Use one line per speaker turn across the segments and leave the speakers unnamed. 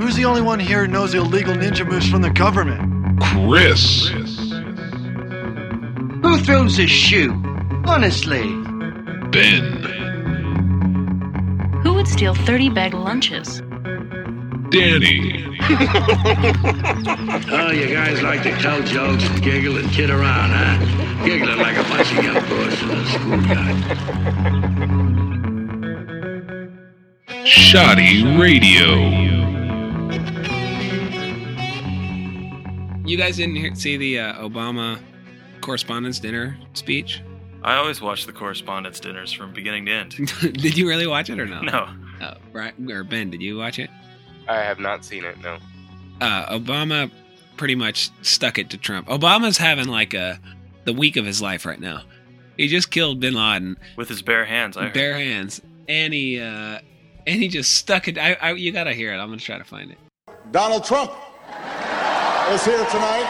Who's the only one here who knows the illegal ninja moves from the government?
Chris.
Who throws a shoe? Honestly.
Ben.
Who would steal 30 bag lunches?
Danny.
Oh, you guys like to tell jokes and giggle and kid around, huh? Giggling like a bunch of young boys in a schoolyard.
Shoddy Radio.
You guys didn't see the Obama Correspondents' Dinner speech?
I always watch the Correspondents' Dinners from beginning to end.
Did you really watch it or no?
No.
Brian, or Ben, did you watch it?
I have not seen it, no.
Obama pretty much stuck it to Trump. Obama's having like the week of his life right now. He just killed Bin Laden
with his bare hands.
Bare hands, and he just stuck it. You gotta hear it. I'm gonna try to find it.
Donald Trump is here tonight.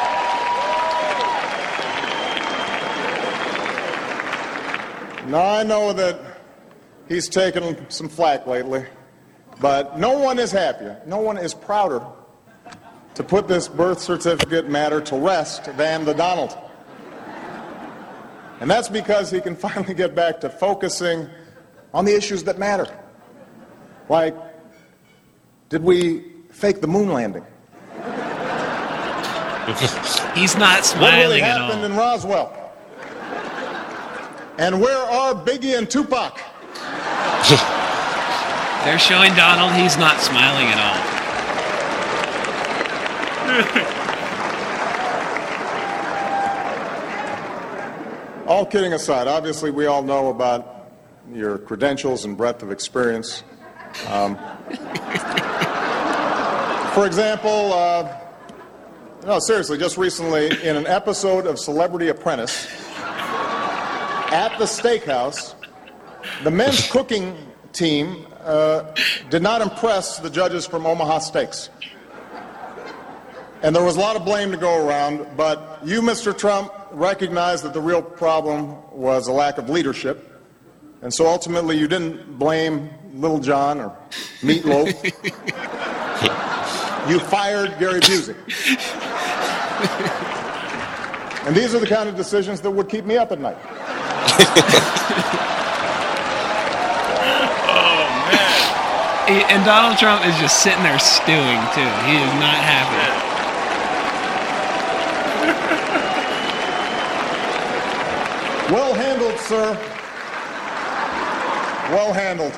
Now I know that he's taken some flack lately. But no one is happier, no one is prouder to put this birth certificate matter to rest than the Donald. And that's because he can finally get back to focusing on the issues that matter. Like, did we fake the moon landing?
He's not smiling
what really
at all.
happened in Roswell? And where are Biggie and Tupac?
They're showing Donald he's not smiling at
all. All kidding aside, obviously we all know about your credentials and breadth of experience. For example, no, seriously, just recently in an episode of Celebrity Apprentice at the steakhouse, the men's cooking team did not impress the judges from Omaha Steaks. And there was a lot of blame to go around, but you, Mr. Trump, recognized that the real problem was a lack of leadership. And so ultimately you didn't blame Little John or Meatloaf. You fired Gary Busey. And these are the kind of decisions that would keep me up at night.
And Donald Trump is just sitting there stewing, too. He is not happy.
Well handled, sir. Well handled.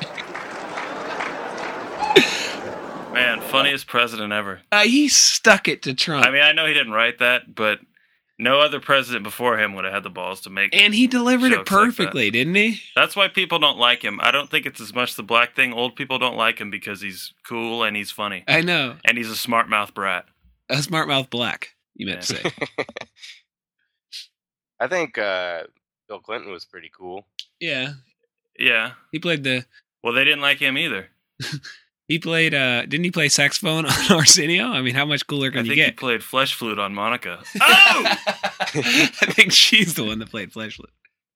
Man, funniest president ever.
He stuck it to Trump.
I mean, I know he didn't write that, but no other president before him would have had the balls to make.
And he delivered it perfectly, didn't he?
That's why people don't like him. I don't think it's as much the black thing. Old people don't like him because he's cool and he's funny.
I know.
And he's a smart mouth brat.
A smart mouth black, you meant to say.
I think Bill Clinton was pretty cool.
Yeah.
Yeah.
He played the...
Well, they didn't like him either.
He played, didn't he play saxophone on Arsenio? I mean, how much cooler can you get?
I think he played flesh flute on Monica.
Oh! I think she's the one that played flesh flute.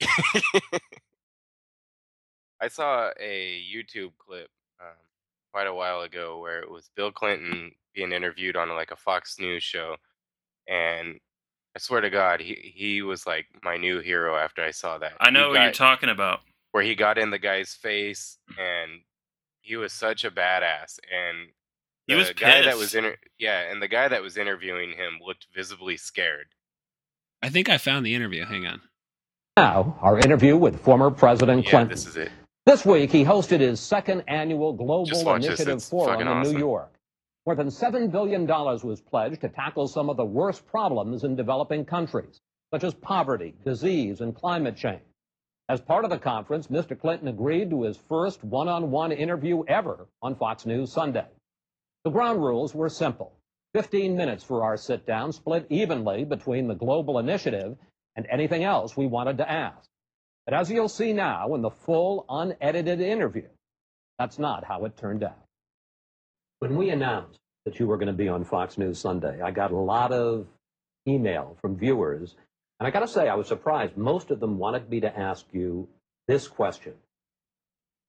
I saw a YouTube clip quite a while ago where it was Bill Clinton being interviewed on like a Fox News show. And I swear to God, he was like my new hero after I saw that.
I know what you're talking about.
Where he got in the guy's face and he was such a badass, and
he was
guy
pissed.
that was and the guy that was interviewing him looked visibly scared.
I think I found the interview. Hang on.
Now, our interview with former President Clinton.
This is it.
This week, he hosted his second annual Global Initiative Forum in
awesome.
New York. More than $7 billion was pledged to tackle some of the worst problems in developing countries, such as poverty, disease, and climate change. As part of the conference, Mr. Clinton agreed to his first one-on-one interview ever on Fox News Sunday. The ground rules were simple. 15 minutes for our sit-down, split evenly between the global initiative and anything else we wanted to ask. But as you'll see now in the full, unedited interview, that's not how it turned out. When we announced that you were going to be on Fox News Sunday, I got a lot of email from viewers. And I got to say, I was surprised. Most of them wanted me to ask you this question.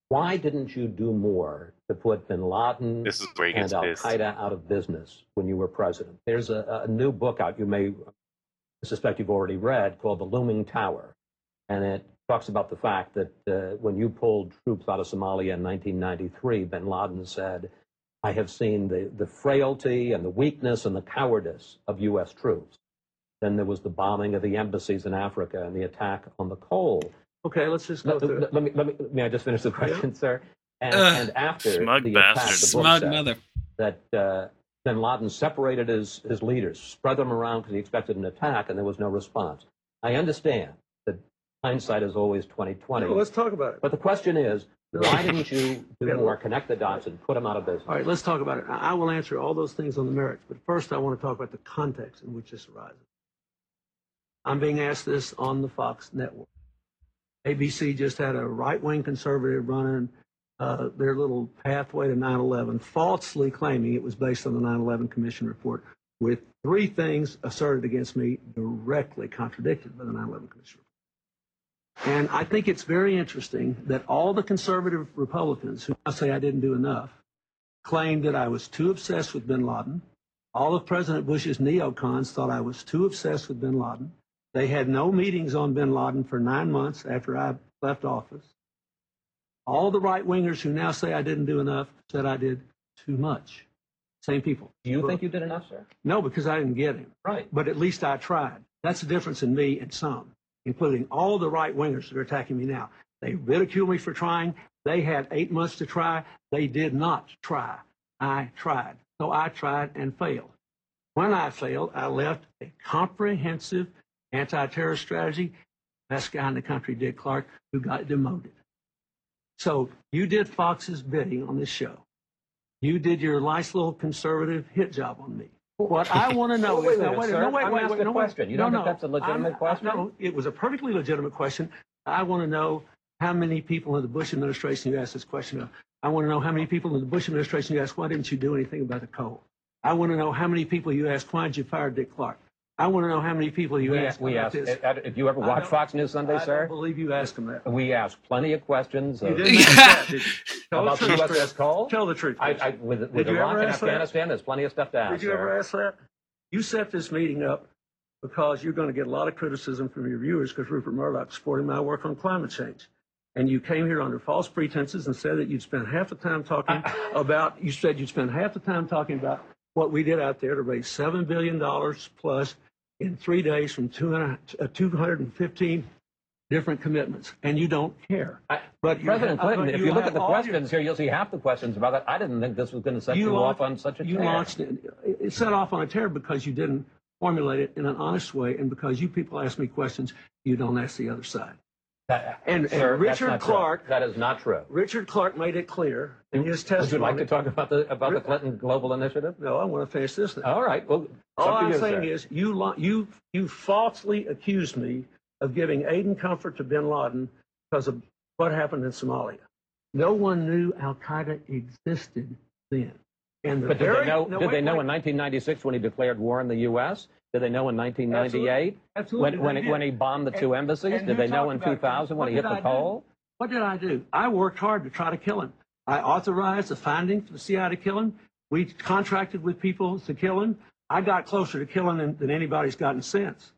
Why didn't you do more to put bin Laden
This is where he gets
and
pissed.
al-Qaeda out of business when you were president? There's a new book out you may suspect you've already read called The Looming Tower. And it talks about the fact that when you pulled troops out of Somalia in 1993, bin Laden said, I have seen the frailty and the weakness and the cowardice of U.S. troops. Then there was the bombing of the embassies in Africa and the attack on the coal.
Okay, let's just go through it.
May I just finish the question, sir? And after
smug
the
bastard.
attack, the book
Smug
said
mother.
that bin Laden separated his leaders, spread them around because he expected an attack, and there was no response. I understand that hindsight is always 20/20.
No, let's talk about it.
But the question is, why didn't you do more, connect the dots, and put them out of business?
All right, let's talk about it. I will answer all those things on the merits, but first I want to talk about the context in which this arises. I'm being asked this on the Fox network. ABC just had a right-wing conservative running their little pathway to 9/11, falsely claiming it was based on the 9/11 Commission report, with 3 things asserted against me directly contradicted by the 9/11 Commission report. And I think it's very interesting that all the conservative Republicans who now say I didn't do enough claimed that I was too obsessed with bin Laden. All of President Bush's neocons thought I was too obsessed with bin Laden. They had no meetings on bin Laden for 9 months after I left office. All the right-wingers who now say I didn't do enough said I did too much. Same people.
Do you think you did enough, sir?
No, because I didn't get him.
Right.
But at least I tried. That's the difference in me and some, including all the right-wingers that are attacking me now. They ridicule me for trying. They had 8 months to try. They did not try. I tried. So I tried and failed. When I failed, I left a comprehensive anti-terror strategy. Best guy in the country, Dick Clark, who got demoted. So you did Fox's bidding on this show. You did your nice little conservative hit job on me. What I want to know is...
I'm asking a question. You don't think that's a legitimate question?
No, it was a perfectly legitimate question. I want to know how many people in the Bush administration you asked this question of. I want to know how many people in the Bush administration you asked, why didn't you do anything about the coal? I want to know how many people you asked, why did you fire Dick Clark? I want to know how many people you asked about this.
If you ever watch Fox News Sunday, sir?
I don't believe you asked them that.
We asked plenty of questions.
You didn't ask that, did you?
About the USS Cole?
Tell the truth.
With Iraq and Afghanistan, there's plenty of stuff to ask.
Did you ever ask that? You set this meeting up because you're going to get a lot of criticism from your viewers because Rupert Murdoch supported my work on climate change. And you came here under false pretenses and said that you'd spend half the time talking about, you said you'd spend half the time talking about what we did out there to raise $7 billion plus in 3 days from 215 different commitments, and you don't care.
But President Clinton, if you look at the questions here, you'll see half the questions about that. I didn't think this was going to set you off on such a tear.
You launched it. It set off on a tear because you didn't formulate it in an honest way, and because you people ask me questions, you don't ask the other side. And Richard Clark,
that is not true.
Richard Clark made it clear in his testimony.
Would you like to talk about the Clinton Global Initiative?
No, I want to finish this now.
All right. Well,
all I'm saying is you falsely accused me of giving aid and comfort to bin Laden because of what happened in Somalia. No one knew Al-Qaeda existed then.
But did they know in 1996 when he declared war on the U.S.? Did they know in 1998 when he bombed the 2 embassies? Did they know in 2000 when he hit the coal?
What did I do? I worked hard to try to kill him. I authorized the funding for the CIA to kill him. We contracted with people to kill him. I got closer to killing him than anybody's gotten since.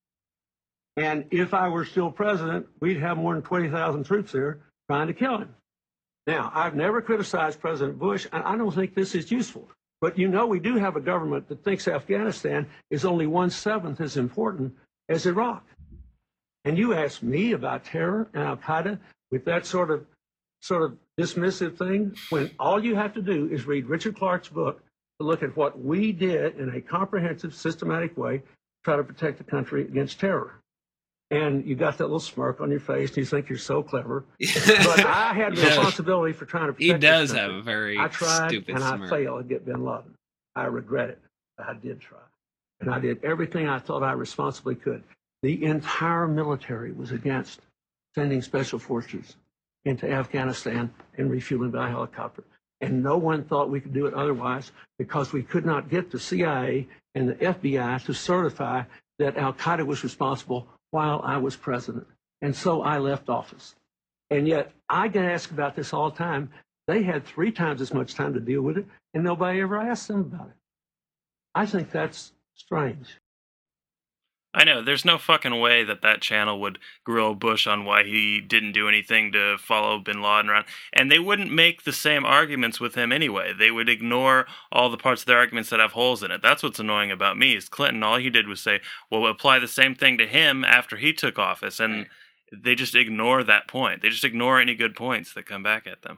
And if I were still president, we'd have more than 20,000 troops there trying to kill him. Now, I've never criticized President Bush, and I don't think this is useful. But you know we do have a government that thinks Afghanistan is only 1/7 as important as Iraq. And you ask me about terror and Al-Qaeda with that sort of dismissive thing, when all you have to do is read Richard Clark's book to look at what we did in a comprehensive, systematic way to try to protect the country against terror. And you got that little smirk on your face, and you think you're so clever. But I had the responsibility for trying to protect
He does
this
have a very
I tried,
stupid
and
smirk.
I failed to get bin Laden. I regret it. I did try. And I did everything I thought I responsibly could. The entire military was against sending special forces into Afghanistan and refueling by helicopter. And no one thought we could do it otherwise because we could not get the CIA and the FBI to certify that Al-Qaeda was responsible while I was president. And so I left office. And yet, I get asked about this all the time. They had 3 times as much time to deal with it, and nobody ever asked them about it. I think that's strange.
I know. There's no fucking way that channel would grill Bush on why he didn't do anything to follow bin Laden around. And they wouldn't make the same arguments with him anyway. They would ignore all the parts of their arguments that have holes in it. That's what's annoying about me, is Clinton, all he did was say, well, apply the same thing to him after he took office. And they just ignore that point. They just ignore any good points that come back at them.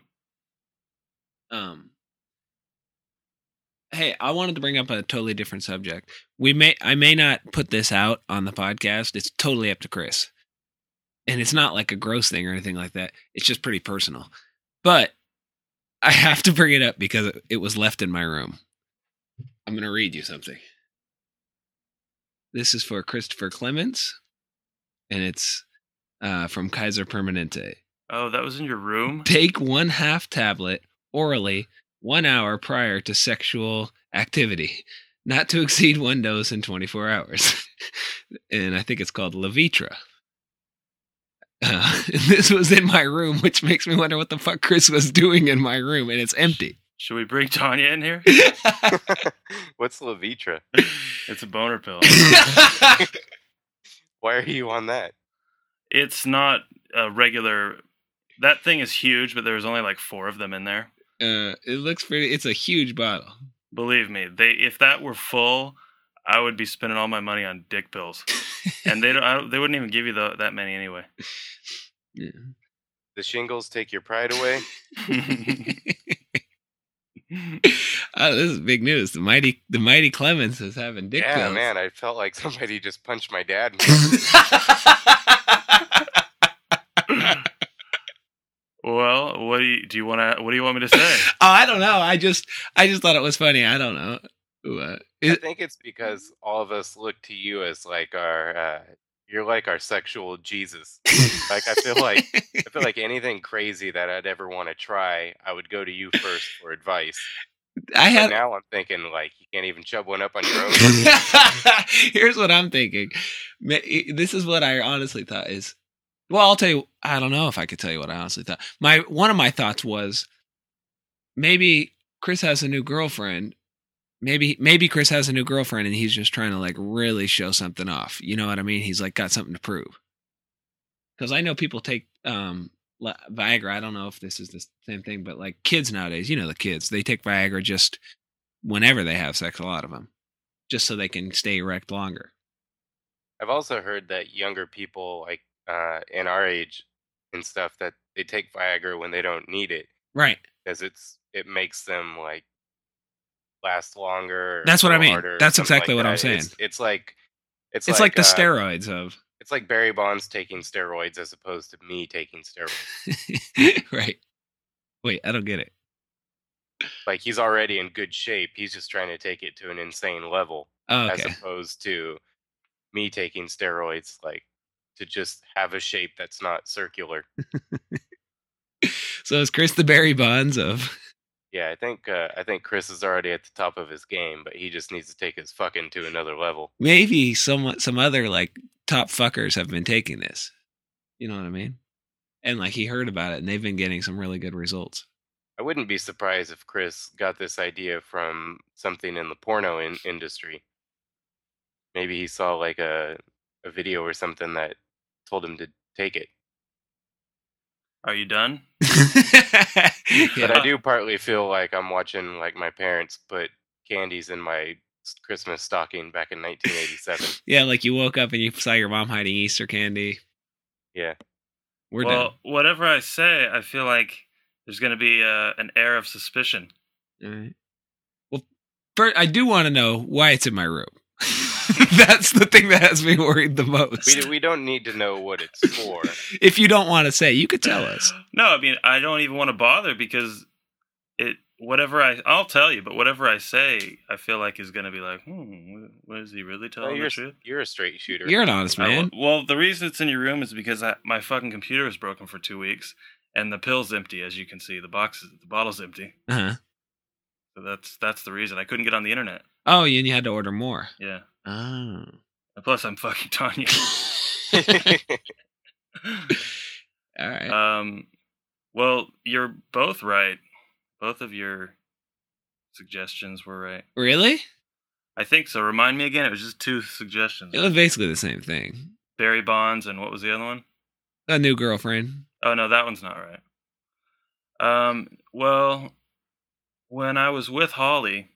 Hey, I wanted to bring up a totally different subject. I may not put this out on the podcast. It's totally up to Chris. And it's not like a gross thing or anything like that. It's just pretty personal. But I have to bring it up because it was left in my room. I'm going to read you something. This is for Christopher Clements, and it's from Kaiser Permanente.
Oh, that was in your room?
Take 1/2 tablet orally 1 hour prior to sexual activity, not to exceed 1 dose in 24 hours. And I think it's called Levitra. This was in my room, which makes me wonder what the fuck Chris was doing in my room, and it's empty.
Should we bring Tanya in here?
What's Levitra?
It's a boner pill.
Why are you on that?
It's not a regular... That thing is huge, but there's only like 4 of them in there.
It looks pretty... It's a huge bottle.
Believe me, if that were full, I would be spending all my money on dick pills. And they wouldn't even give you that many anyway.
Yeah.
The shingles take your pride away?
Oh, this is big news. The mighty Clemens is having dick pills.
Yeah, man, I felt like somebody just punched my dad.
Well, what do you want me to say?
Oh, I don't know. I just thought it was funny. I don't know.
I think it's because all of us look to you as like you're like our sexual Jesus. Like I feel like anything crazy that I'd ever want to try, I would go to you first for advice. Now I'm thinking like you can't even chub one up on your own.
Here's what I'm thinking. This is what I honestly thought is. Well, I'll tell you. I don't know if I could tell you what I honestly thought. One of my thoughts was maybe Chris has a new girlfriend. Maybe Chris has a new girlfriend and he's just trying to like really show something off. You know what I mean? He's like got something to prove. Because I know people take Viagra. I don't know if this is the same thing, but like kids nowadays, you know, the kids, they take Viagra just whenever they have sex. A lot of them, just so they can stay erect longer.
I've also heard that younger people like in our age and stuff that they take Viagra when they don't need it,
right?
Because it makes them like last longer.
That's what I mean. That's exactly what I'm saying.
It's like the
steroids of.
It's like Barry Bonds taking steroids as opposed to me taking steroids.
Right. Wait, I don't get it.
Like he's already in good shape. He's just trying to take it to an insane level,
okay.
As opposed to me taking steroids, like to just have a shape that's not circular.
So is Chris the Barry Bonds of?
Yeah, I think Chris is already at the top of his game, but he just needs to take his fucking to another level.
Maybe some other like top fuckers have been taking this. You know what I mean? And like he heard about it, and they've been getting some really good results.
I wouldn't be surprised if Chris got this idea from something in the porno industry. Maybe he saw like a video or something that told him to take it.
Are you done?
But I do partly feel like I'm watching like my parents put candies in my Christmas stocking back in 1987.
Yeah, like you woke up and you saw your mom hiding Easter candy.
Yeah.
We're done.
Whatever I say, I feel like there's going to be an air of suspicion.
All right. Well, first, I do want to know why it's in my room. That's the thing that has me worried the most.
We don't need to know what it's for.
If you don't want to say, you could tell us.
No, I mean, I don't even want to bother because I'll tell you, but whatever I say, I feel like is going to be like, what is he really telling the truth?
You're a straight shooter.
You're an honest man.
Well, the reason it's in your room is because my fucking computer is broken for 2 weeks and the pill's empty, as you can see. The bottle's empty.
Uh-huh.
So that's the reason. I couldn't get on the internet.
Oh, and you had to order more.
Yeah.
Oh.
Plus, I'm fucking Tanya.
All right.
Well, you're both right. Both of your suggestions were right.
Really?
I think so. Remind me again. It was just 2 suggestions.
It was basically the same thing.
Barry Bonds and what was the other one?
A new girlfriend.
Oh, no, that one's not right. Well, when I was with Holly,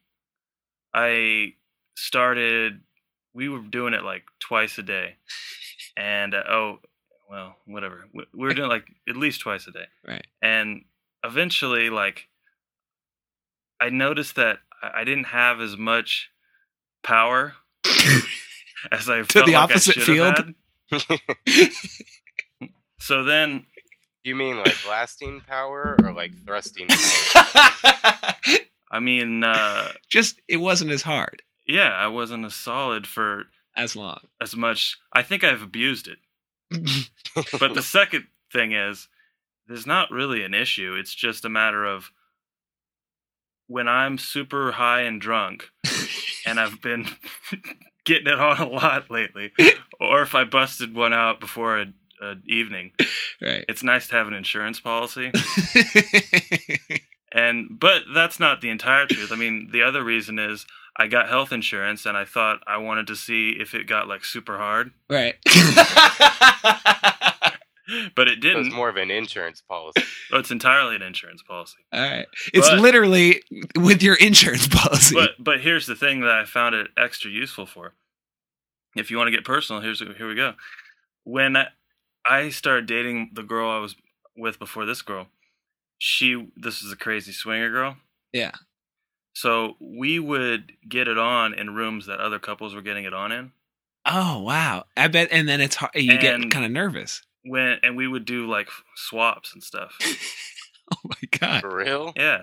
we were doing it like twice a day. And, whatever. We were doing like at least twice a day.
Right.
And eventually, like, I noticed that I didn't have as much power as I felt
the
like
opposite
I should
field?
have had. So then,
You mean like blasting power or like thrusting power?
I mean,
just it wasn't as hard.
Yeah, I wasn't as solid for
as long
as much. I think I've abused it. But the second thing is, there's not really an issue. It's just a matter of when I'm super high and drunk, and I've been getting it on a lot lately, or if I busted one out before an evening,
right?
It's nice to have an insurance policy. But that's not the entire truth. I mean, the other reason is I got health insurance, and I thought I wanted to see if it got like super hard.
Right.
But it didn't.
It was more of an insurance policy.
Oh, it's entirely an insurance policy.
All right. It's literally with your insurance policy.
But here's the thing that I found it extra useful for. If you want to get personal, here we go. When I started dating the girl I was with before this girl, this is a crazy swinger girl.
Yeah.
So we would get it on in rooms that other couples were getting it on in.
Oh, wow. I bet. And then it's hard, you get kind of nervous.
And we would do like swaps and stuff.
Oh my God.
For real?
Yeah.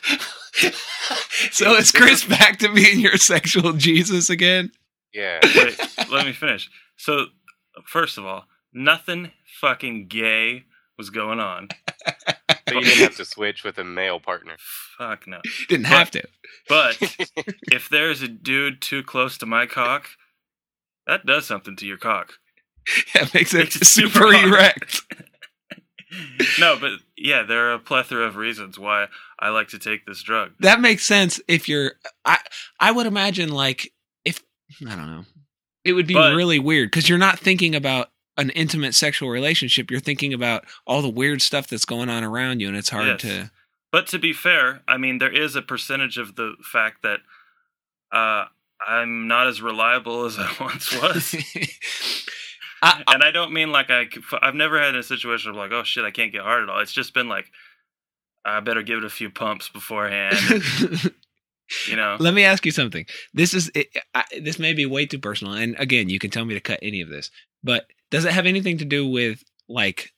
So is Chris back to being your sexual Jesus again?
Yeah.
Wait, let me finish. So, first of all, nothing fucking gay was going on.
So you didn't have to switch with a male partner.
Fuck no.
Didn't have to.
But if there's a dude too close to my cock, that does something to your cock.
That makes it super erect.
No, but yeah, there are a plethora of reasons why I like to take this drug.
That makes sense if you're... I would imagine, like, if... I don't know. It would be really weird, because you're not thinking about an intimate sexual relationship. You're thinking about all the weird stuff that's going on around you, and it's hard to...
But to be fair, I mean, there is a percentage of the fact that I'm not as reliable as I once was. And I don't mean like I've never had a situation of like, oh shit, I can't get hard at all. It's just been like, I better give it a few pumps beforehand. You know.
Let me ask you something. This may be way too personal, and again, you can tell me to cut any of this. But does it have anything to do with like,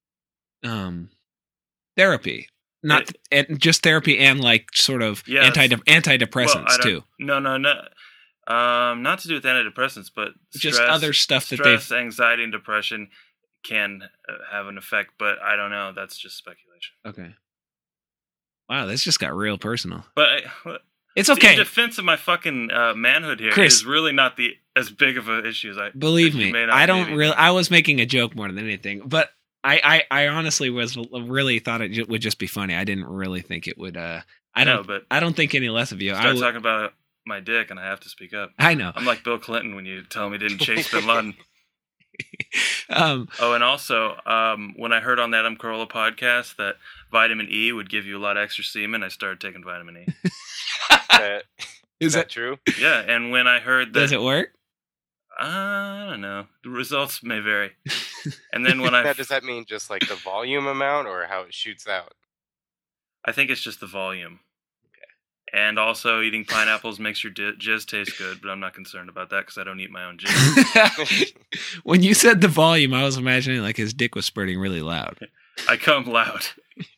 therapy? Not just therapy and like sort of antidepressants too.
No. Not to do with antidepressants, but
just other stuff that
stress, anxiety, and depression can have an effect. But I don't know. That's just speculation.
Okay. Wow, this just got real personal.
But
it's okay.
In defense of my fucking manhood here,
Chris,
is really not as big of an issue as I
believe me. I don't really. I was making a joke more than anything, but I honestly really thought it would just be funny. I didn't really think it would. I don't think any less of you.
Start talking about my dick, and I have to speak up.
I know.
I'm like Bill Clinton when you tell me didn't chase Bin Laden. And also, when I heard on the Adam Carolla podcast that vitamin E would give you a lot of extra semen, I started taking vitamin E.
Is that true?
Yeah, and when I heard that...
Does it work?
I don't know. The results may vary. And then when
does that mean just like the volume amount or how it shoots out?
I think it's just the volume. And also, eating pineapples makes your jizz taste good, but I'm not concerned about that because I don't eat my own jizz.
When you said the volume, I was imagining like his dick was spurting really loud.
I come loud.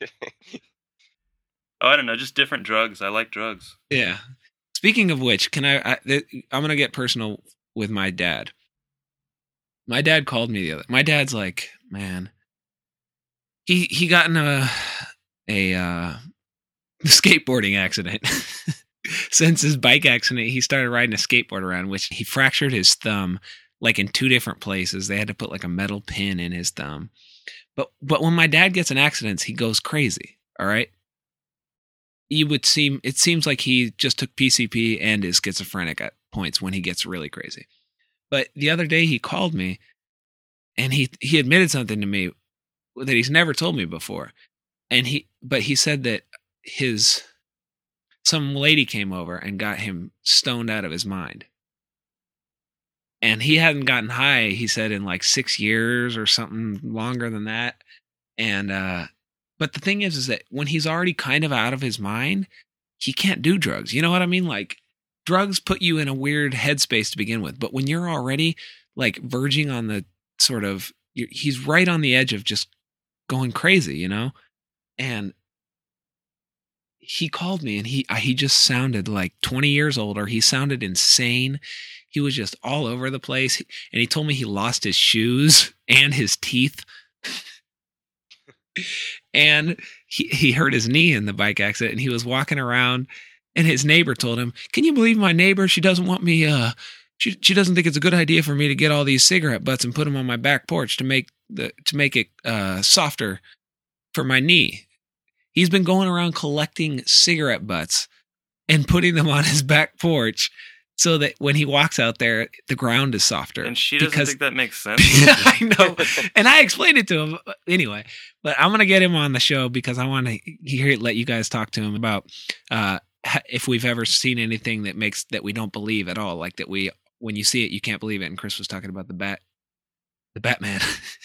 I don't know, just different drugs. I like drugs.
Yeah. Speaking of which, I'm going to get personal with my dad. My dad called me the other. My dad's like, man, he got in a skateboarding accident. Since his bike accident, he started riding a skateboard around, which he fractured his thumb like in 2 different places. They had to put like a metal pin in his thumb. But when my dad gets in accidents, he goes crazy. All right. It seems like he just took PCP and is schizophrenic at points when he gets really crazy. But the other day he called me and he admitted something to me that he's never told me before. And he said that some lady came over and got him stoned out of his mind. And he hadn't gotten high, he said, in like 6 years or something longer than that. And, but the thing is that when he's already kind of out of his mind, he can't do drugs. You know what I mean? Like, drugs put you in a weird headspace to begin with. But when you're already like verging on the sort of, he's right on the edge of just going crazy, you know? And he called me and he just sounded like 20 years older. He sounded insane. He was just all over the place. And he told me he lost his shoes and his teeth. And he hurt his knee in the bike accident, and he was walking around, and his neighbor told him, "Can you believe my neighbor? She doesn't want me, she doesn't think it's a good idea for me to get all these cigarette butts and put them on my back porch to make it softer for my knee." He's been going around collecting cigarette butts and putting them on his back porch so that when he walks out there, the ground is softer.
And she doesn't think that makes sense.
I know. And I explained it to him anyway. But I'm going to get him on the show because I want to let you guys talk to him about if we've ever seen anything that we don't believe at all. Like that when you see it, you can't believe it. And Chris was talking about the Batman,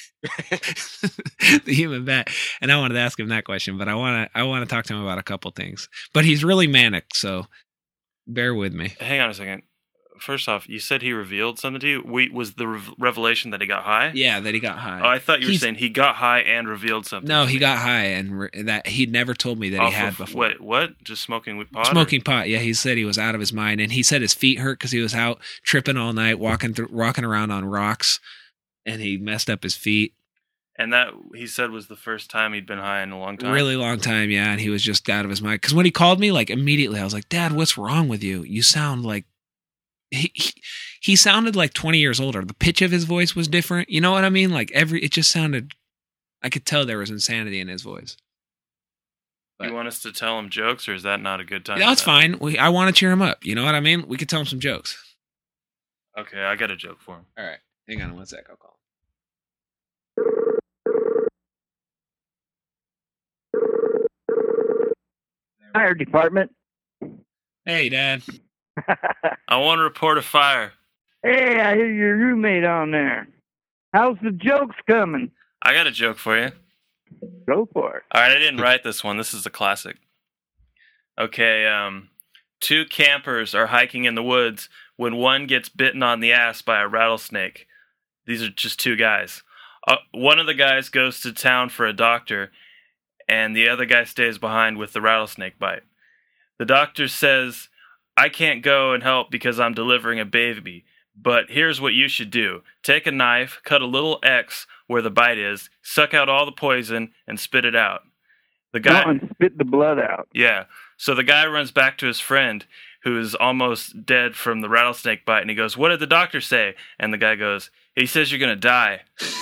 the human bat. And I wanted to ask him that question, but I want to talk to him about a couple things. But he's really manic, so bear with me.
Hang on a second. First off, you said he revealed something to you. Was the revelation that he got high?
Yeah, that he got high.
Oh, I thought you were saying he got high and revealed something.
No, he got high and that he'd never told me that he had before.
Wait, what? Just smoking with pot?
Smoking pot. Yeah, he said he was out of his mind, and he said his feet hurt because he was out tripping all night, walking around on rocks, and he messed up his feet.
And that, he said, was the first time he'd been high in a long time?
Really long time, yeah, and he was just out of his mind. Because when he called me, like, immediately, I was like, "Dad, what's wrong with you? You sound like..." He sounded like 20 years older. The pitch of his voice was different. You know what I mean? Like, it just sounded... I could tell there was insanity in his voice. But,
you want us to tell him jokes, or is that not a good time?
Yeah, that's fine. I want to cheer him up. You know what I mean? We could tell him some jokes.
Okay, I got a joke for him.
All right. Hang on one sec. I'll call him.
Fire department.
Hey, Dad.
I want to report a fire.
Hey, I hear your roommate on there. How's the jokes coming?
I got a joke for you.
Go for it.
All right, I didn't write this one. This is a classic. Okay, two campers are hiking in the woods when one gets bitten on the ass by a rattlesnake. These are just two guys. One of the guys goes to town for a doctor, and the other guy stays behind with the rattlesnake bite. The doctor says, "I can't go and help because I'm delivering a baby, but here's what you should do. Take a knife, cut a little X where the bite is, suck out all the poison, and spit it out." The guy
and spit the blood out.
Yeah. So the guy runs back to his friend who's almost dead from the rattlesnake bite, and he goes, "What did the doctor say?" And the guy goes, "He says you're going to die."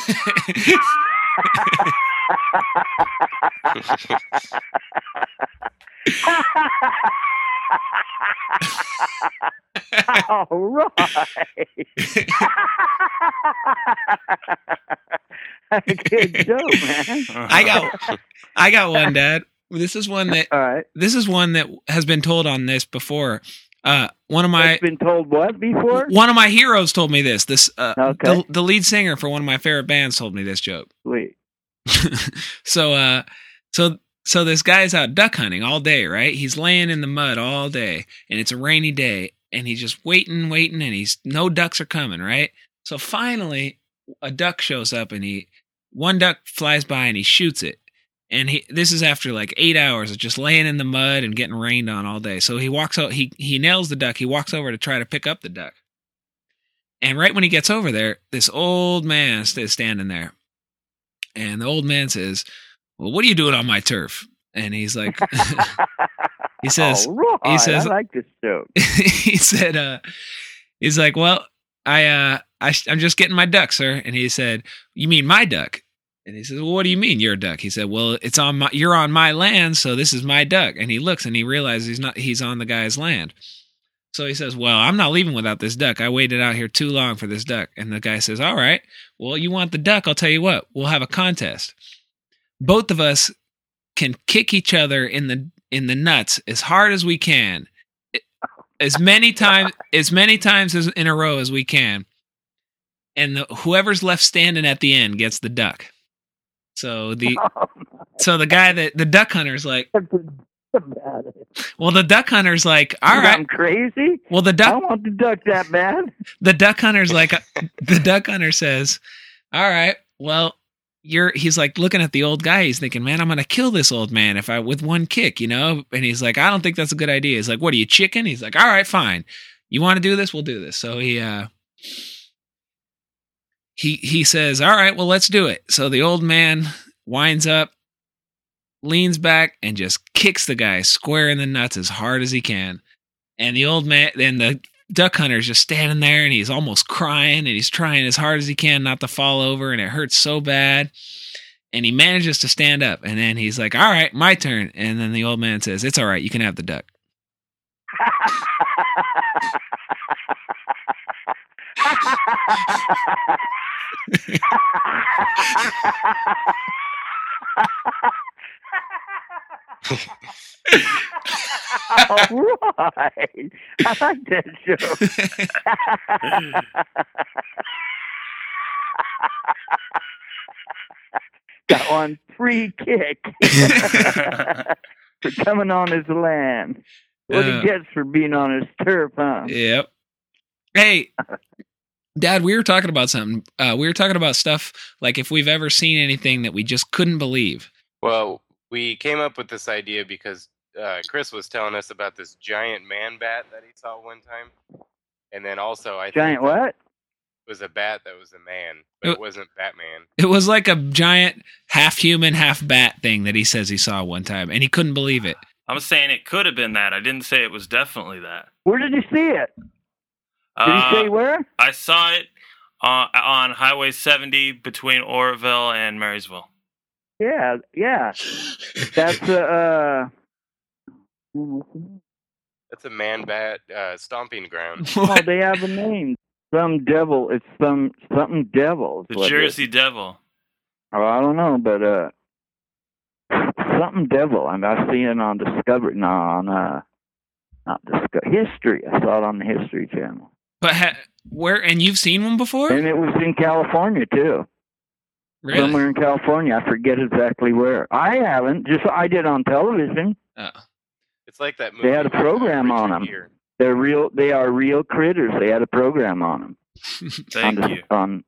All right. That's a good joke, man.
I got one, Dad. This is one that
all right.
This is one that has been told on this before. One of my
been told what before?
One of my heroes told me this.
Okay.
The lead singer for one of my favorite bands told me this joke.
Sweet.
So this guy's out duck hunting all day, right? He's laying in the mud all day, and it's a rainy day, and he's just waiting, and no ducks are coming, right? So finally, a duck shows up, and one duck flies by, and he shoots it. And this is after like 8 hours of just laying in the mud and getting rained on all day. So he walks out, he nails the duck. He walks over to try to pick up the duck. And right when he gets over there, this old man is standing there. And the old man says, "Well, what are you doing on my turf?" And he's like, he says,
I like this joke.
he's like, "Well, I'm just getting my duck, sir." And he said, "You mean my duck?" And he says, well, what do you mean you're a duck? He said, well, you're on my land, so this is my duck. And he looks and he realizes he's on the guy's land. So he says, well, I'm not leaving without this duck. I waited out here too long for this duck. And the guy says, all right, well, you want the duck? I'll tell you what, we'll have a contest. Both of us can kick each other in the nuts as hard as we can, as many times as in a row as we can. And whoever's left standing at the end gets the duck. So the guy the duck hunter's like, well, the duck hunter's like, all right,
I'm crazy.
Well, I
don't want the duck that bad.
The duck hunter's like, the duck hunter says, all right, well, he's like looking at the old guy. He's thinking, man, I'm going to kill this old man with one kick, you know? And he's like, I don't think that's a good idea. He's like, what are you, chicken? He's like, all right, fine. You want to do this? We'll do this. So he says, all right, well, let's do it. So the old man winds up, leans back, and just kicks the guy square in the nuts as hard as he can. And the old man, and the duck hunter's just standing there, and he's almost crying, and he's trying as hard as he can not to fall over, and it hurts so bad. And he manages to stand up, and then he's like, all right, my turn. And then the old man says, it's all right, you can have the duck.
All right. I like that joke. Got one free kick for coming on his land. What he gets for being on his turf, huh?
Yep. Hey, Dad, we were talking about something. We were talking about stuff like if we've ever seen anything that we just couldn't believe.
Well, we came up with this idea because Chris was telling us about this giant man bat that he saw one time. And then also, I
think what?
It was a bat that was a man, but it wasn't Batman.
It was like a giant half human, half bat thing that he says he saw one time, and he couldn't believe it.
I'm saying it could have been that. I didn't say it was definitely that.
Where did you see it? Did he say where?
I saw it on Highway 70 between Oroville and Marysville.
Yeah. That's
that's a man bat stomping ground.
Oh, they have a name. Some devil. It's something devil.
The Jersey Devil.
Oh, I don't know, but something devil. I see it on Discovery. No, on not Discovery. History. I saw it on the History Channel.
But where? And you've seen one before?
And it was in California too.
Really?
Somewhere in California. I forget exactly where. I haven't. Just I did on television.
Oh.
It's like that movie.
They had a program on them. They're real. They are real critters. They had a program on them.
Thank you.
On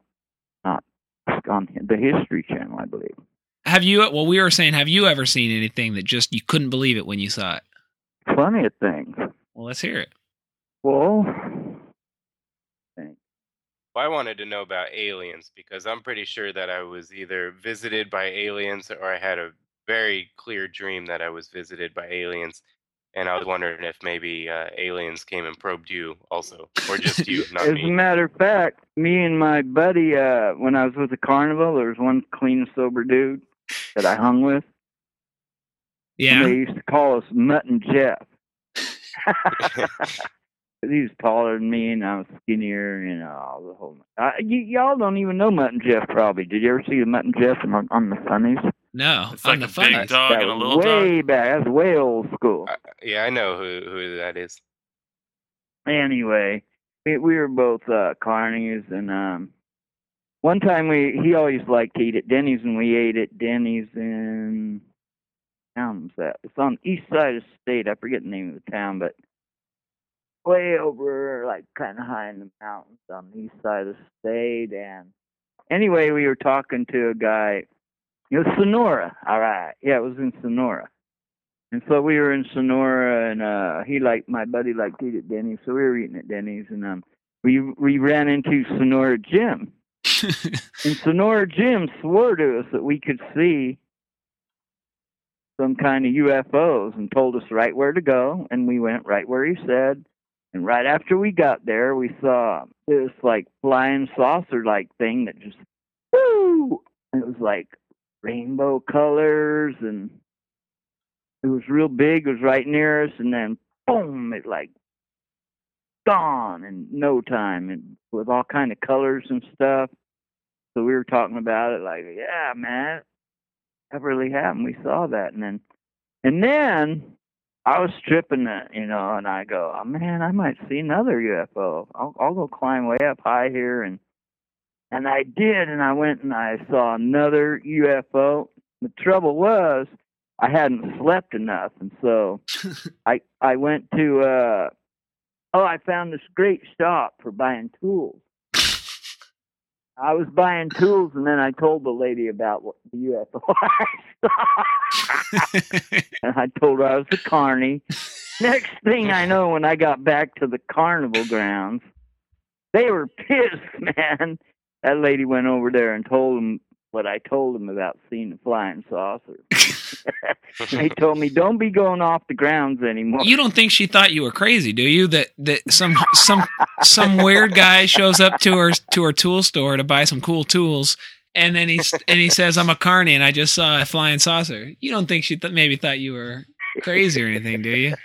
the History Channel, I believe.
Have you? Well, we were saying, have you ever seen anything that just you couldn't believe it when you saw it?
Plenty of things.
Well, let's hear it.
Well,
I wanted to know about aliens because I'm pretty sure that I was either visited by aliens or I had a very clear dream that I was visited by aliens. And I was wondering if maybe aliens came and probed you also, or just you, not
As
me.
a matter of fact, me and my buddy, when I was with the carnival, there was one clean, sober dude that I hung with.
Yeah.
And they used to call us Mutt and Jeff. He was taller than me, and I was skinnier, you know. The whole. Y'all don't even know Mutt and Jeff, probably. Did you ever see the Mutt and Jeff on the Funnies?
No,
it's like a big dog and a little dog.
Way back. That's way old school.
Yeah, I know who that is.
Anyway, we were both carnies, and one time he always liked to eat at Denny's, and we ate at Denny's in town's that? It's on the east side of the state. I forget the name of the town, but way over, like kind of high in the mountains on the east side of the state. And anyway, we were talking to a guy. It was Sonora. All right. Yeah, it was in Sonora. And so we were in Sonora, and my buddy liked to eat at Denny's, so we were eating at Denny's, and we ran into Sonora Jim. And Sonora Jim swore to us that we could see some kind of UFOs and told us right where to go, and we went right where he said. And right after we got there, we saw this like flying saucer-like thing that just And it was like rainbow colors, and it was real big. It was right near us, and then boom, it like gone in no time, and with all kind of colors and stuff. So we were talking about it, like, yeah, man, that really happened. We saw that, and then I was stripping it, and I go, oh man, I might see another UFO. I'll go climb way up high here, and I did, and I went and I saw another UFO. The trouble was, I hadn't slept enough, and so I went to I found this great shop for buying tools. I was buying tools, and then I told the lady about what the UFO I saw. And I told her I was a carny. Next thing I know, when I got back to the carnival grounds, they were pissed, man. That lady went over there and told them what I told them about seeing the flying saucer. They told me, don't be going off the grounds anymore.
You don't think she thought you were crazy, do you? That some weird guy shows up to her tool store to buy some cool tools, and then he says, I'm a carny and I just saw a flying saucer. You don't think she maybe thought you were crazy or anything, do you?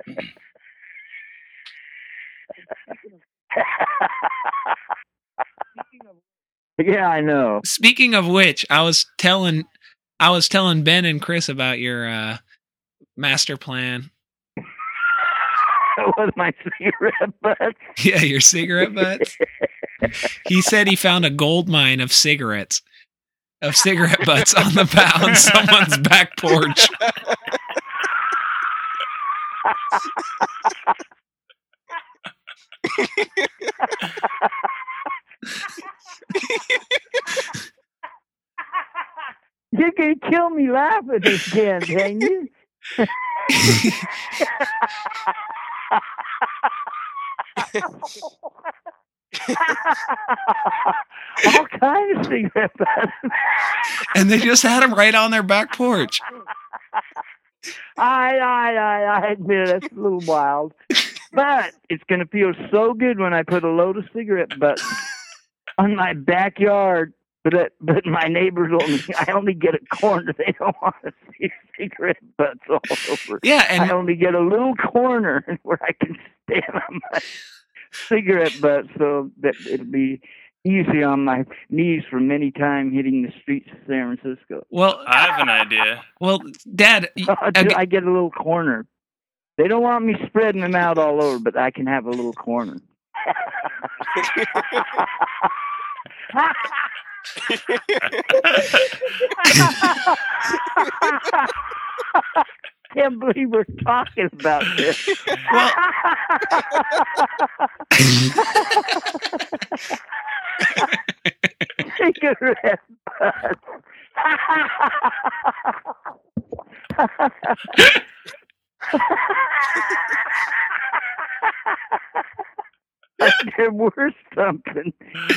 Yeah, I know.
Speaking of which, I was telling Ben and Chris about your master plan.
With my cigarette butts?
Yeah, your cigarette butts. He said he found a gold mine of cigarette butts on someone's back porch.
You can kill me laughing again, can you? All kinds of cigarette butts.
And they just had them right on their back porch.
I admit it's a little wild, but it's going to feel so good when I put a load of cigarette butts on my backyard. But my neighbors I only get a corner. They don't want to see cigarette butts all over.
Yeah, and
I only get a little corner where I can stand on my cigarette butt, so that it'll be easy on my knees from any time hitting the streets of San Francisco.
Well,
I have an idea.
Well, Dad,
I get a little corner. They don't want me spreading them out all over, but I can have a little corner. Can't believe we're talking about this.
Well,
cigarette butts. There were something.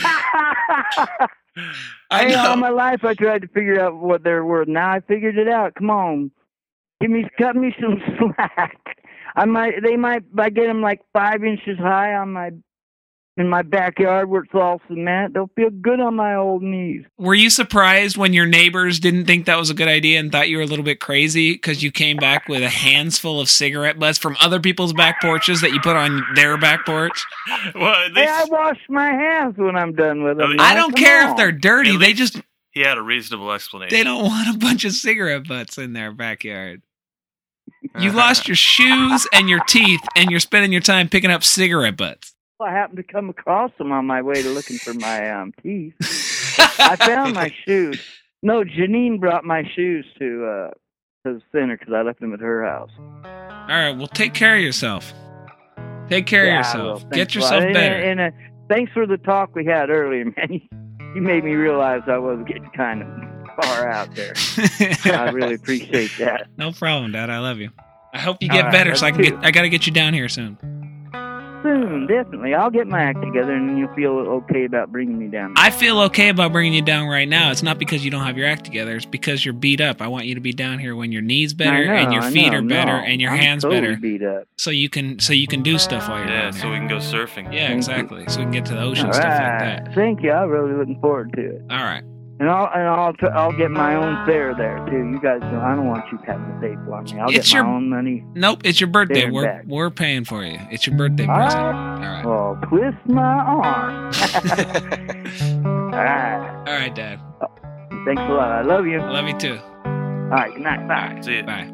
All my life I tried to figure out what they were. Now I figured it out. Come on, cut me some slack. They might. I get them like 5 inches high in my backyard where it's all cement. They'll feel good on my old knees.
Were you surprised when your neighbors didn't think that was a good idea and thought you were a little bit crazy because you came back with a hands full of cigarette butts from other people's back porches that you put on their back porch?
Well,
I wash my hands when I'm done with them.
I don't care if they're dirty. They just...
He had a reasonable explanation.
They don't want a bunch of cigarette butts in their backyard. You lost your shoes and your teeth, and you're spending your time picking up cigarette butts.
I happened to come across them on my way to looking for my teeth. I found my shoes. No, Janine brought my shoes to the center because I left them at her house.
All right, well, take care of yourself. Take care of yourself. Get yourself better.
And thanks for the talk we had earlier, man. You made me realize I was getting kind of far out there. I really appreciate that.
No problem, Dad. I love you. I hope you get better so I got to get you down here soon.
Soon, definitely. I'll get my act together and you'll feel okay about bringing me down.
I feel okay about bringing you down right now. It's not because you don't have your act together. It's because you're beat up. I want you to be down here when your knees better and your feet are better and your hands better.
Beat up.
So you can do stuff while you're down
so we can go surfing.
Yeah, exactly. So we can get to the ocean, stuff like that.
Thank you. I'm really looking forward to it.
All right.
And I'll get my own fare there too. You guys know I don't want you having to pay for me. I'll get my own money.
Nope, it's your birthday.
There and
We're paying for you. It's your birthday present. All right.
Well, twist my arm. All right.
All right, Dad.
Thanks a lot. I love you.
I love you too.
All right. Good night. Bye.
All right,
See you.
Bye.